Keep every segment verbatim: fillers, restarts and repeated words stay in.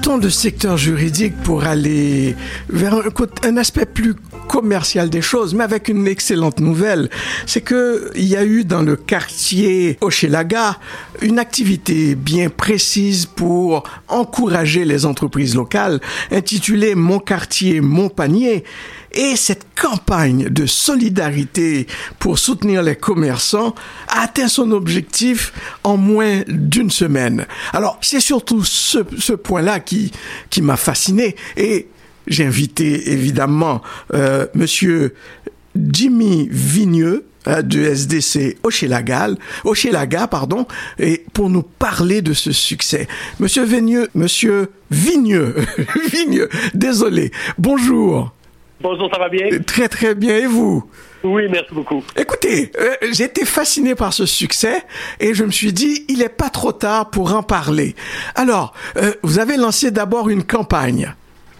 quittons le secteur juridique pour aller vers un, un aspect plus commercial des choses, mais avec une excellente nouvelle. C'est que il y a eu dans le quartier Hochelaga une activité bien précise pour encourager les entreprises locales, intitulée Mon quartier, mon panier. Et cette campagne de solidarité pour soutenir les commerçants a atteint son objectif en moins d'une semaine. Alors, c'est surtout ce, ce point-là qui, qui m'a fasciné. Et j'ai invité évidemment euh, Monsieur Jimmy Vigneux, de S D C Hochelaga, Hochelaga, pardon, et pour nous parler de ce succès. Monsieur Vigneux, Monsieur Vigneux, Vigneux, désolé. Bonjour. Bonjour, ça va bien? Très, très bien. Et vous? Oui, merci beaucoup. Écoutez, euh, j'ai été fasciné par ce succès et je me suis dit, il n'est pas trop tard pour en parler. Alors, euh, vous avez lancé d'abord une campagne.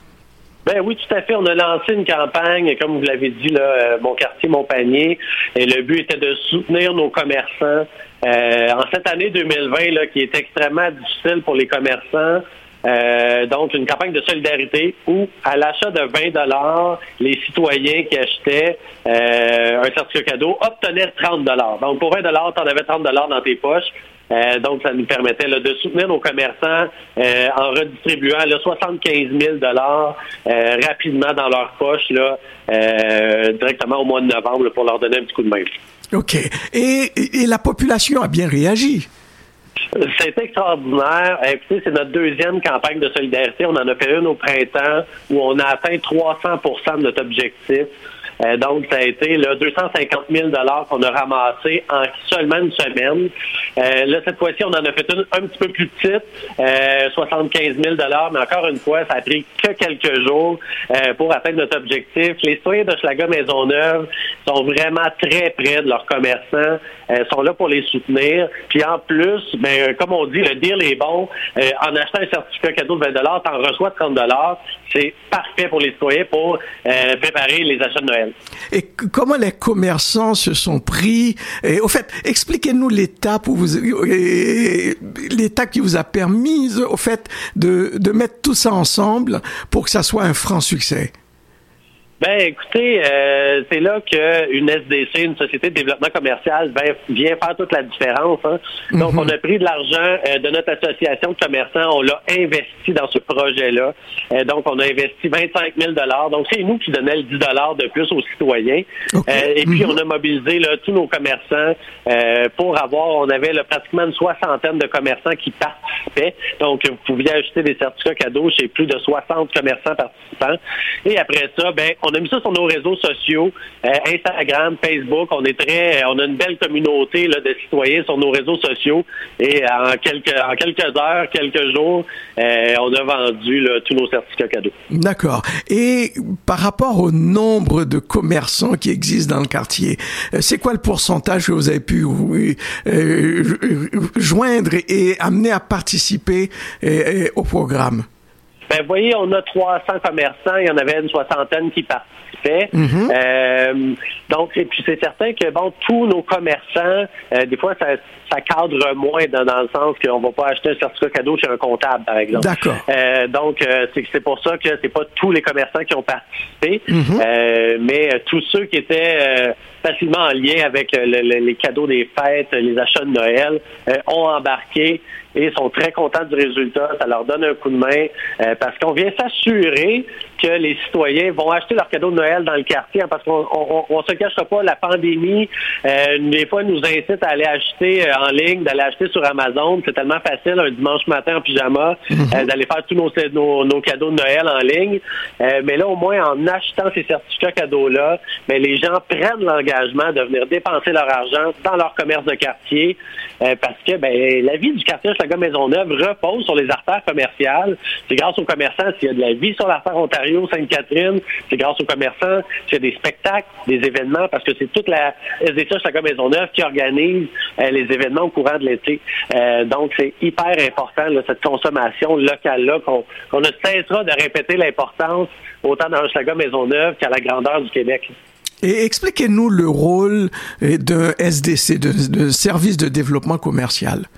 Ben oui, tout à fait. On a lancé une campagne, comme vous l'avez dit, là, euh, Mon quartier, mon panier. Et le but était de soutenir nos commerçants. Euh, en cette année deux mille vingt, là, qui est extrêmement difficile pour les commerçants, Euh, donc, une campagne de solidarité où, à l'achat de vingt dollars, les citoyens qui achetaient euh, un certificat cadeau obtenaient trente dollars. Donc, pour vingt dollars, tu en avais trente dollars dans tes poches. Euh, donc, ça nous permettait là, de soutenir nos commerçants euh, en redistribuant là, soixante-quinze mille dollars euh, rapidement dans leurs poches là, euh, directement au mois de novembre là, pour leur donner un petit coup de main. OK. Et, et la population a bien réagi. C'est extraordinaire. Écoutez, c'est notre deuxième campagne de solidarité. On en a fait une au printemps où on a atteint trois cents pour cent de notre objectif. Euh, donc, ça a été là, deux cent cinquante mille dollars qu'on a ramassé en seulement une semaine. Euh, là, cette fois-ci, on en a fait une un petit peu plus petite, euh, soixante-quinze mille dollars, mais encore une fois, ça a pris que quelques jours euh, pour atteindre notre objectif. Les citoyens d'Hochelaga Maisonneuve sont vraiment très près de leurs commerçants, euh, sont là pour les soutenir. Puis en plus, ben, comme on dit, le deal est bon. Euh, en achetant un certificat cadeau de vingt dollars, tu en reçois trente dollars. C'est parfait pour les citoyens pour euh, préparer les achats de Noël. Et comment les commerçants se sont pris? Et, au fait, expliquez-nous l'étape où vous, l'étape qui vous a permis, au fait, de, de mettre tout ça ensemble pour que ça soit un franc succès. Ben, écoutez, euh, c'est là qu'une S D C, une société de développement commercial, vient, vient faire toute la différence. Hein. Donc, mm-hmm. on a pris de l'argent euh, de notre association de commerçants, on l'a investi dans ce projet-là. Euh, donc, on a investi vingt-cinq mille dollars. Donc, c'est nous qui donnons le dix dollars de plus aux citoyens. Okay. Euh, et puis, mm-hmm. on a mobilisé là, tous nos commerçants euh, pour avoir, on avait là, pratiquement une soixantaine de commerçants qui participaient. Donc, vous pouviez acheter des certificats cadeaux chez plus de soixante commerçants participants. Et après ça, ben, on On a mis ça sur nos réseaux sociaux, euh, Instagram, Facebook. On est très, on a une belle communauté là, de citoyens sur nos réseaux sociaux. Et en quelques, en quelques heures, quelques jours, euh, on a vendu là, tous nos certificats cadeaux. D'accord. Et par rapport au nombre de commerçants qui existent dans le quartier, c'est quoi le pourcentage que vous avez pu euh, joindre et amener à participer euh, au programme? Ben, vous voyez, on a trois cents commerçants, il y en avait une soixantaine qui participaient. Mm-hmm. Euh, donc, et puis c'est certain que, bon, tous nos commerçants, euh, des fois, ça, ça cadre moins dans, dans le sens qu'on va pas acheter un certificat cadeau chez un comptable, par exemple. D'accord. Euh, donc, euh, c'est, c'est pour ça que c'est pas tous les commerçants qui ont participé, mm-hmm. euh, mais euh, tous ceux qui étaient euh, facilement en lien avec euh, le, le, les cadeaux des fêtes, les achats de Noël, euh, ont embarqué et sont très contents du résultat. Ça leur donne un coup de main euh, parce qu'on vient s'assurer que les citoyens vont acheter leurs cadeaux de Noël dans le quartier, hein, parce qu'on on, on se cachera pas, la pandémie, euh, des fois, nous incite à aller acheter euh, en ligne, d'aller acheter sur Amazon. C'est tellement facile un dimanche matin en pyjama, mm-hmm. euh, d'aller faire tous nos, nos, nos cadeaux de Noël en ligne. Euh, mais là, au moins, en achetant ces certificats cadeaux-là, ben, les gens prennent l'engagement de venir dépenser leur argent dans leur commerce de quartier, euh, parce que ben, la vie du quartier Hochelaga Maisonneuve repose sur les artères commerciales. C'est grâce aux commerçants s'il y a de la vie sur l'artère Ontario, Sainte-Catherine. C'est grâce aux commerçants s'il y a des spectacles, des événements, parce que c'est toute la S D C Hochelaga Maisonneuve qui organise euh, les événements au courant de l'été. Euh, donc, c'est hyper important, là, cette consommation locale-là, qu'on, qu'on ne cessera de répéter l'importance autant dans Hochelaga Maisonneuve qu'à la grandeur du Québec. Et expliquez-nous le rôle d'un S D C, de, de service de développement commercial.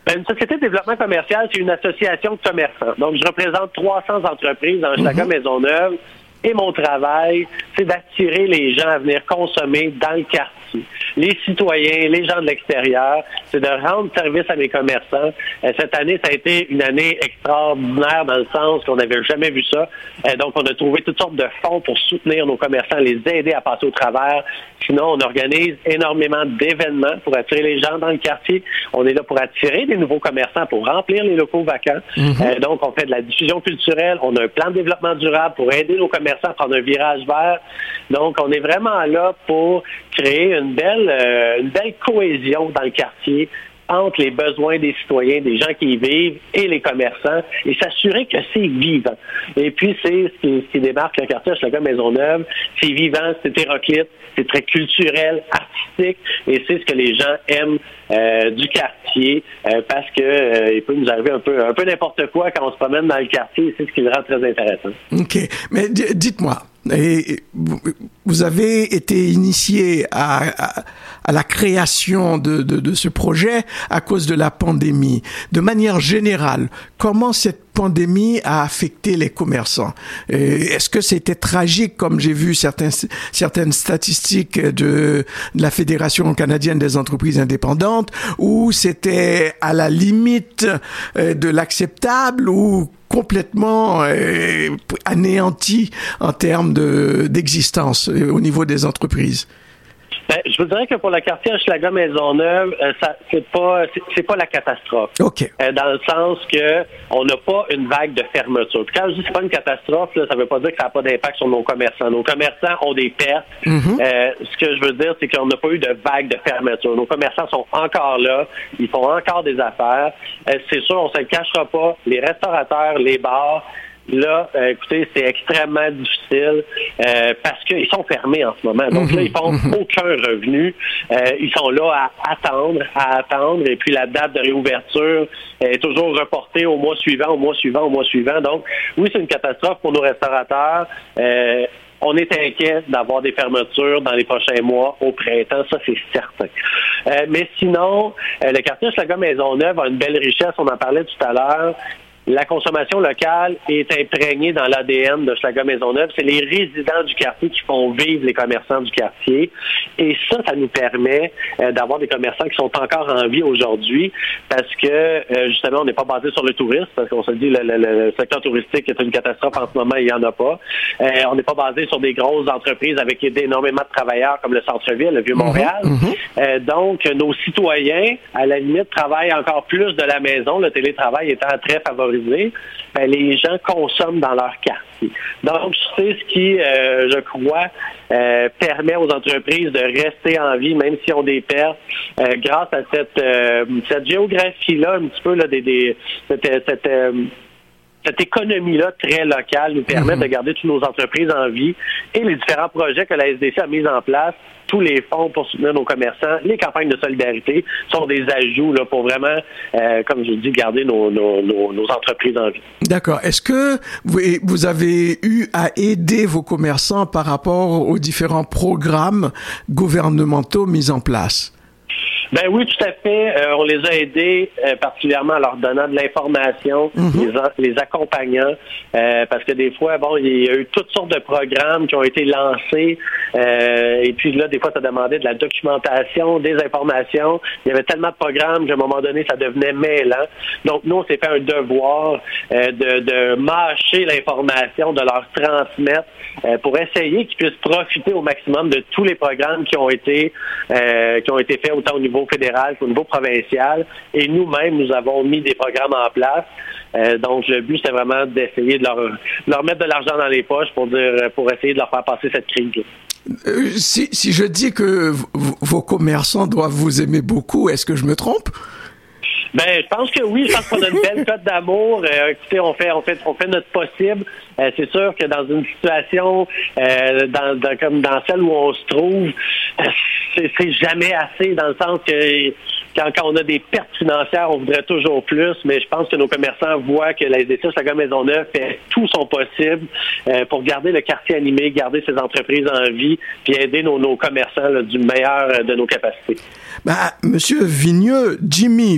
Une société de développement commercial, c'est une association de commerçants. Donc, je représente trois cents entreprises dans Hochelaga Maisonneuve. Et mon travail, c'est d'attirer les gens à venir consommer dans le quartier. Les citoyens, les gens de l'extérieur, c'est de rendre service à mes commerçants. Euh, cette année, ça a été une année extraordinaire dans le sens qu'on n'avait jamais vu ça. Euh, donc, on a trouvé toutes sortes de fonds pour soutenir nos commerçants, les aider à passer au travers. Sinon, on organise énormément d'événements pour attirer les gens dans le quartier. On est là pour attirer des nouveaux commerçants, pour remplir les locaux vacants. Mm-hmm. Euh, donc, on fait de la diffusion culturelle. On a un plan de développement durable pour aider nos commerçants à prendre un virage vert. Donc, on est vraiment là pour créer une belle, euh, une belle cohésion dans le quartier entre les besoins des citoyens, des gens qui y vivent et les commerçants, et s'assurer que c'est vivant. Et puis, c'est ce qui, ce qui démarque le quartier Hochelaga Maisonneuve. C'est vivant, c'est hétéroclite, c'est très culturel, artistique, et c'est ce que les gens aiment euh, du quartier, euh, parce que euh, il peut nous arriver un peu, un peu n'importe quoi quand on se promène dans le quartier, et c'est ce qui le rend très intéressant. OK. Mais d- dites-moi, et vous avez été initié à, à, à la création de, de, de ce projet à cause de la pandémie. De manière générale, comment cette pandémie a affecté les commerçants? Est-ce que c'était tragique, comme j'ai vu certains, certaines statistiques de, de la Fédération canadienne des entreprises indépendantes, ou c'était à la limite de l'acceptable, ou complètement euh, anéanti en termes de, d'existence euh, au niveau des entreprises? Ben, je vous dirais que pour le quartier Hochelaga Maisonneuve, euh, ça c'est pas c'est, c'est pas la catastrophe. OK. Euh, dans le sens que on n'a pas une vague de fermeture. Puis quand je dis c'est pas une catastrophe, là, ça veut pas dire que ça n'a pas d'impact sur nos commerçants. Nos commerçants ont des pertes. Mm-hmm. Euh, ce que je veux dire, c'est qu'on n'a pas eu de vague de fermeture. Nos commerçants sont encore là. Ils font encore des affaires. Euh, c'est sûr, on se le cachera pas. Les restaurateurs, les bars, là, euh, écoutez, c'est extrêmement difficile euh, parce qu'ils sont fermés en ce moment. Donc là, ils font aucun revenu. Euh, ils sont là à attendre, à attendre. Et puis la date de réouverture est toujours reportée au mois suivant, au mois suivant, au mois suivant. Donc, oui, c'est une catastrophe pour nos restaurateurs. Euh, On est inquiet d'avoir des fermetures dans les prochains mois au printemps, ça c'est certain. Euh, mais sinon, euh, le quartier Hochelaga Maisonneuve a une belle richesse, on en parlait tout à l'heure. La consommation locale est imprégnée dans l'A D N de Hochelaga Maisonneuve. C'est les résidents du quartier qui font vivre les commerçants du quartier. Et ça, ça nous permet euh, d'avoir des commerçants qui sont encore en vie aujourd'hui parce que, euh, justement, on n'est pas basé sur le tourisme parce qu'on se dit le, le, le secteur touristique est une catastrophe en ce moment, il n'y en a pas. Euh, on n'est pas basé sur des grosses entreprises avec énormément de travailleurs comme le centre-ville, le Vieux-Montréal. Mm-hmm. Euh, donc, nos citoyens, à la limite, travaillent encore plus de la maison, le télétravail étant très favorisé. Ben, les gens consomment dans leur quartier. Donc, c'est ce qui, euh, je crois, euh, permet aux entreprises de rester en vie, même s'ils ont des pertes, euh, grâce à cette, euh, cette géographie-là, un petit peu là, des, des, cette, cette, euh, cette économie-là très locale nous permet mm-hmm. de garder toutes nos entreprises en vie et les différents projets que la S D C a mis en place, tous les fonds pour soutenir nos commerçants, les campagnes de solidarité sont des ajouts là, pour vraiment, euh, comme je dis, garder nos, nos, nos, nos entreprises en vie. D'accord. Est-ce que vous, vous avez eu à aider vos commerçants par rapport aux différents programmes gouvernementaux mis en place? Ben oui, tout à fait. Euh, on les a aidés euh, particulièrement en leur donnant de l'information, mm-hmm. les, les accompagnant, euh, parce que des fois, bon, il y a eu toutes sortes de programmes qui ont été lancés, euh, et puis là, des fois, ça demandait de la documentation, des informations. Il y avait tellement de programmes qu'à un moment donné, ça devenait mêlant. Donc, nous, on s'est fait un devoir euh, de, de mâcher l'information, de leur transmettre, euh, pour essayer qu'ils puissent profiter au maximum de tous les programmes qui ont été euh, qui ont été faits autant au niveau fédéral qu'au niveau provincial. Et nous-mêmes, nous avons mis des programmes en place. Euh, donc, le but, c'était vraiment d'essayer de leur, leur mettre de l'argent dans les poches pour dire, pour essayer de leur faire passer cette crise-là. Euh, si, si je dis que v- vos commerçants doivent vous aimer beaucoup, est-ce que je me trompe? Ben, je pense que oui. Je pense qu'on a une belle cote d'amour. Euh, écoutez, on fait, on fait, on fait notre possible. Euh, c'est sûr que dans une situation, euh, dans, dans, comme dans celle où on se trouve, euh, c'est, c'est jamais assez dans le sens que quand, quand on a des pertes financières, on voudrait toujours plus. Mais je pense que nos commerçants voient que la S D C Hochelaga Maisonneuve fait tout son possible euh, pour garder le quartier animé, garder ses entreprises en vie, puis aider nos, nos commerçants là, du meilleur de nos capacités. Ben, Monsieur Vigneux, Jimmy Vigneux,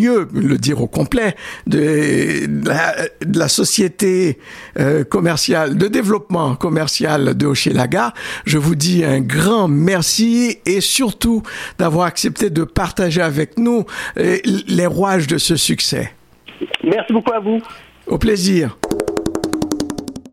mieux le dire au complet, de, de, la, de la société euh, commerciale, de développement commercial de Hochelaga. Je vous dis un grand merci et surtout d'avoir accepté de partager avec nous euh, les rouages de ce succès. Merci beaucoup à vous. Au plaisir.